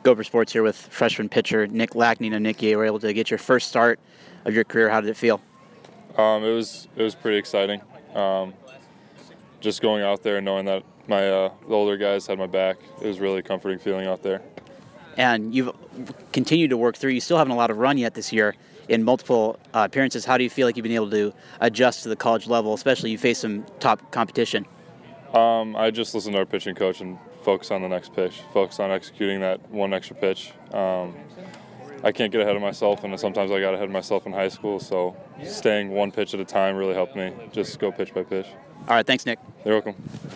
Gopher Sports here with freshman pitcher Nick Lackney. Nick, you were able to get your first start of your career. How did it feel? It was pretty exciting. Just going out there and knowing that the older guys had my back, it was really a comforting feeling out there. And you've continued to work through. You still haven't a lot of run yet this year in multiple appearances. How do you feel like you've been able to adjust to the college level, especially you face some top competition? I just listened to our pitching coach and focus on the next pitch, focus on executing that one extra pitch. I can't get ahead of myself, and sometimes I got ahead of myself in high school, so staying one pitch at a time really helped me just go pitch by pitch. All right, thanks, Nick. You're welcome.